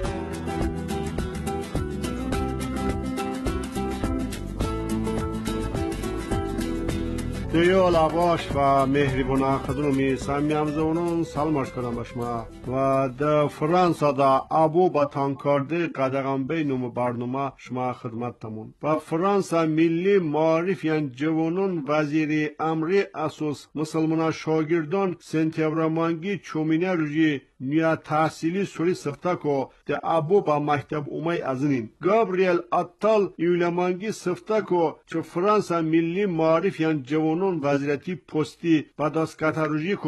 دیو لواش و مهربونه خدمت سامیام زونون سلامش کنم باشما و در فرانسه دا ابو باتان کرده قدغن بینم برنامه شما خدمت تمون و فرانسه ملی معارف یعنی جوانون وزیر امری اساس مسلمان شاگردان سنتیابرامانگی چومینه روژی نیا تحصیلی سوری سفته کو ده ابو با مکتب اومای ازنین گابریل اتال ایولمانگی سفته کو چه فرانسه ملی معارف یعنی جوانون وزیرتی پستی بعد از کاتاروژی کو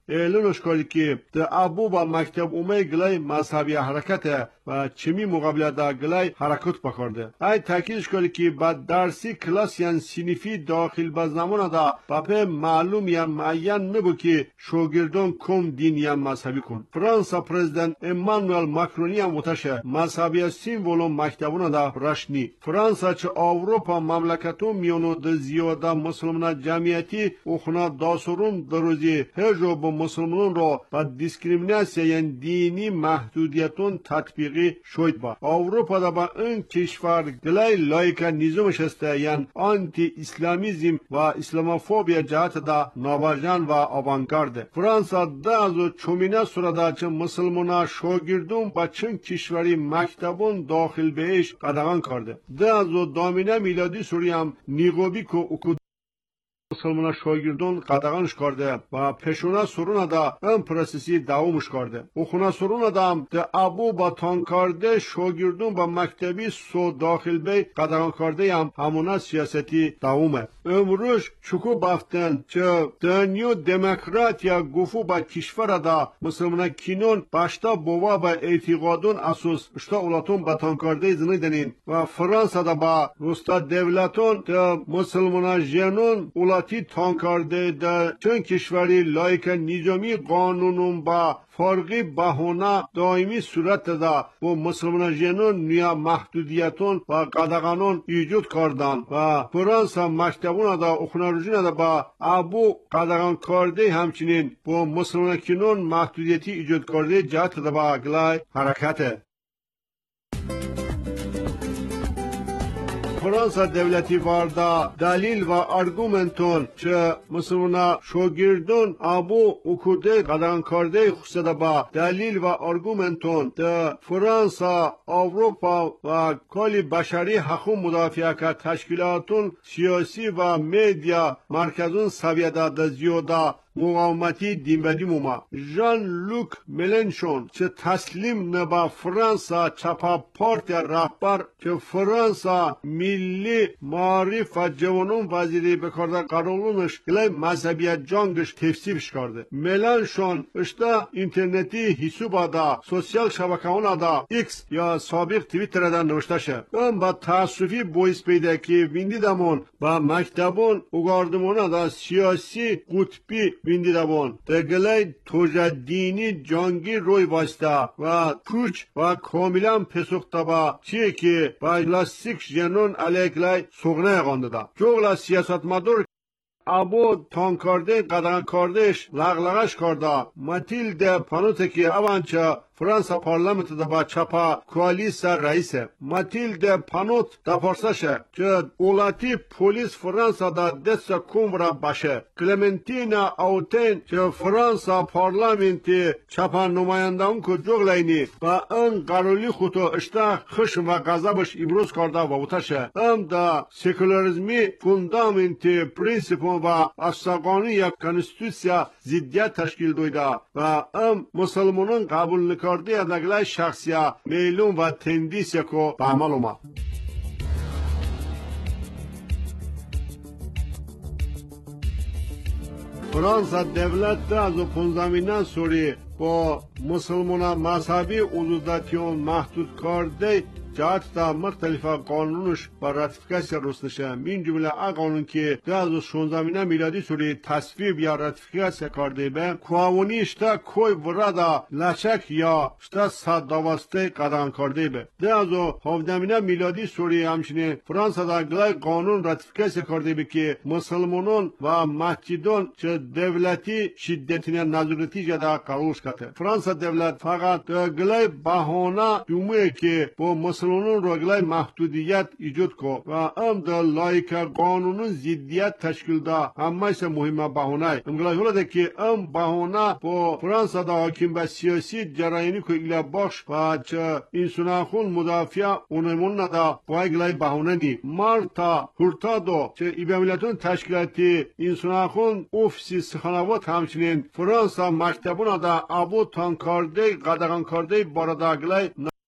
اعلانش کرد که در ابو با مکتب اومه گلای مذهبی حرکت و چمی مقابله دا گلای حرکت پکرده. ای تاکیدش کرد که با درسی کلاس یان سینیفی داخل به زمان دا بپه معلوم یا معین نبود که شاگردان کم دین یا مذهبی کن. فرانسا پرزیدنت امانوئل ماکرونی هم متشه مذهبی سیمبولو مکتبون دا رشنی. فرانسا چه اروپا مملکتون میونو د زیاده مسلمان جمعیتی اخنا داسرون دروزی هجو با مسلمانون رو با دیسکریمیناسیون یعنی دینی محدودیتون تطبیقی شوید با. اروپا دا با این کشور گلای لایک نیزمش است یعنی آنتی اسلامیزم و اسلاموفوبیا جهت دا نابرجان و آوانگارد. فرانسا دا از چومینه سرادا چه مسلمان شاگردون با چند کشوری مکتبون داخل بهش قدغن کرده. دا از دامینه میلادی سوری هم نیگوبی که اکود مسلمان شاگردان قدغنش کرده و پشونه سرونه دا ام پرسیسی دوامش کرده. و خونه سرونه دا هم ده ابو با تان کرده شاگردان با مکتبی سو داخل بی قدغن کرده هم همونه سیاستی دوامه. امروز چکو بافتن چه دنیو دموکراتیا گفو با کشور دا مسلمان کینون باشتا بوا با اعتقادون اساس اشتا اولاتون با تان کرده زنی دنین و فرانسا دا با روستا دولتون ده مسلمان جنون تی تان کرده در چند کشوری لایک نظامی قانونون با فرقی بهونه دائمی صورت دا و مسلمان جنون نیا محدودیتون و قدغنون ایجاد کردن و فرانسا مکتبون دا اخناروجین دا با ابو قدغن کرده همچنین با مسلمان کنون محدودیتی ایجاد کرده جهت دا با گلای حرکته. فرانسا دولتی واردا دلیل و ارگومنتون چه مسلمان شاگردون ابو اکوده قدغن کرده خصوصا با دلیل و ارگومنتون ده فرانسا اروپا و کلی بشری حقوق مدافع که تشکیلاتون سیاسی و میدیا مرکزون سویه ده زیاده مقاومتی دینبدی موما. ژان لوک ملنشون چه تسلیم نبا فرانسا چپا پارت رهبر که فرانسا ملی معارف و جوانون وزیری بکرده قرارونش گلی مذهبی جانگش تفسیرش کرده. ملنشون اشتا اینترنتی حسوبا دا سوسیال شبکه‌ها دا ایکس یا سابق توییتر دا نوشته شه. من با تاسفی بویس پیدا که ویندی دمون با مکتبون اگاردمون دا سیاسی قطبی ویندی دابون در گلای توجه دینی جانگی روی واسطه و کوچ و کاملا پسخته با چیه که با لاستیک جنون علیه گلای سغنه گانده دا جوغلا سیاست مدار ابو تان کرده قدغن کردش لغلغش کرده ماتیلد پانوته که اوانچه فرانسا پارلمنت دا با چپا کوالیس رئیسه ماتیلد پانوت دا پرسشه که اولاتی پولیس فرانسا دا دست کومبرا باشه کلمنتینا اوتن که فرانسا پارلمنت چپا نماینده اون که جغلینی و ان قرولی خودو اشتا خشم و غضبش ابراز کرده و اوتشه ام دا سکولاریزمی فوندامنت پرینسیپون و اساقانی یا کنستیتوسیا زیدیت تشکیل دویده و ام مسلمانان قبول نکرده کرده نگلای شخصیه میلون و تندیس یکو به عمل اومد. فرانسا دولت از پونزمینان سوری با مسلمان مذهبی عضوداتیون محدود کرده جهت تا مختلف قانونش با راتیفیکاسیا رسنشه این جمله قانون که دو هزار و شانزده میلادی سوری تصویب یا راتیفیکاسیا کرده به قوانین اشتا کوی وردا لچک یا اشتا صدواسته قدغن کرده به دو هزار و هفده میلادی سوری همچنین فرانسا دا گلای قانون راتیفیکاسیا کرده به که مسلمانان و مسجدان چه دولتی شدتین نظارتی جدا قبولش کرده فرانسا دولت فقط گلای بهانه دومه که با مسلمانان رگلای محدودیت ایجاد کو و ام در لایک قانون زیدیت تشکیل دا همه مهمه بهانه امگلای هولا که ام بهانه با فرانسا دا حاکم به سیاسی جراینی که ایلا باش و چه انسان خون مدافع اونمون ندا با ایگلای بهانه نی مارتا هورتادو چه ایبامیلتون تشکیلاتی انسان خون اوفیسی سخانوات همچنین فرانسا مکتبون دا ابو تان کرده قدغن کرده بارد اگلای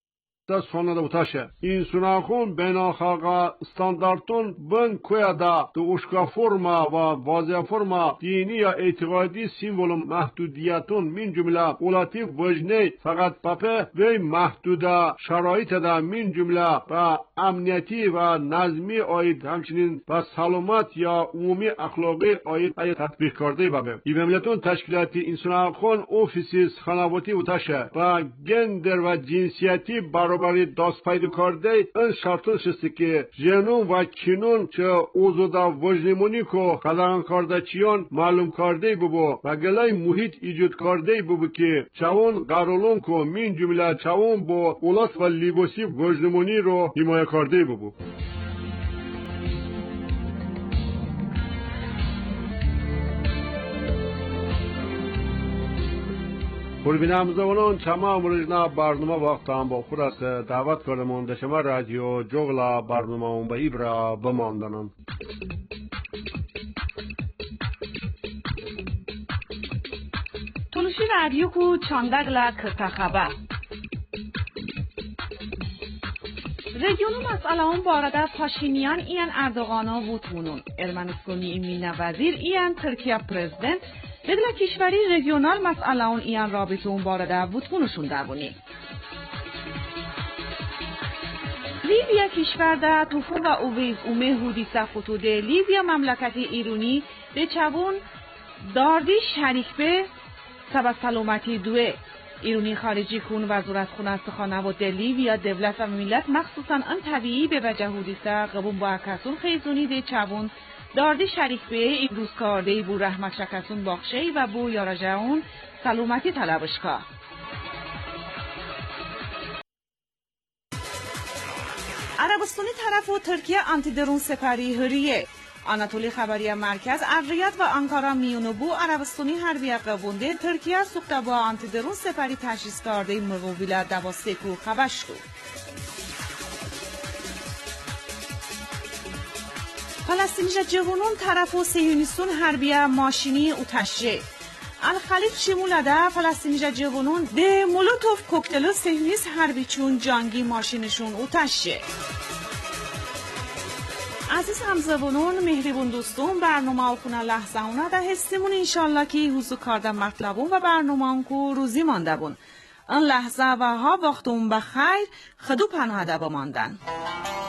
da sonra da utaşa. İnsunakun benahaga standartun ben koyada da uşka forma ve vazia forma dini ya etikadi simvolum mahdudiyatun min cümle ulatif vajne fakat pape ve mahduda şaraitda min cümle ve amniyeti ve nazmi ait همچنین و سلامت یا عمومی اخلاقی ait ای تطبیق کرده باشه. ایماملتون تشکیلاتی انسان خون اوفیسیس خانواتی و تشه و گندر و جنسیتی برابری دست پیدا کرده این شرطون شسته که جنون و کنون چه اوزودا وجنمونی کو قدران کرده چیان معلوم کرده ببو و گلای محیط ایجاد کرده ببو که چون قرولون کو من جمله چون با اولاد و لیباسی وجنمونی رو حمایت کرده ببو. بینندگان تمام روزنا برنامه وقتم با خود است دعوت کردم در شما رادیو جغلا برنامه اون به ایبرا بماندنم.
تونشی رادیو کو چاندگلا کتخبه رژیونو مسئله اون بارده پاشینیان ایان اردوغانا ووتونون ارمنستانی ایمین وزیر ایان ترکیه پرزیدنت بدل کشوری رژیونال مسئله اون ایان رابطه اون بارده ووتونشون دربونی لیبیا کشور ده توفو و اویز اومه هودی سفوتوده لیبیا مملکتی ایرونی ده چبون داردی شریک به سبا سلامتی دوه ایرونی خارجی کون وزارت خونه است خانواده لیبیا دولت و ملت مخصوصا ان طبیعی به وجه هودیسه قبون با کسون خیزونی ده چبون داردی شریک به امروز کارده بو رحمت شکسون باخشهی و بو یارجاون سلامتی طلبشکا عربستانی طرف و ترکیه آنتی درون سپری هریه آناتولی خبری مرکز ارریاد و آنکارا میونو بو عربستانی حربی قبونده ترکیه سوخته با آنتی درون سپری تشخیص کرده مقابل دواسته کو خبشتو فلسطینی جوانون طرف و سیونیستون حربی ماشینی اوتشه الخلیج شموله فلسطینی جوانون ده مولوتوف کوکتل سیونیست حربی چون جانگی ماشینشون اوتشه. عزیز همزبانان مهربون دوستون برنامه اوکونا لحظه اونا ده هستمون انشالله که حضور کردن مطلبون و برنامه اونکو روزی مانده بون. ان لحظه و ها وقتون بخیر خدو پناهده بماندن.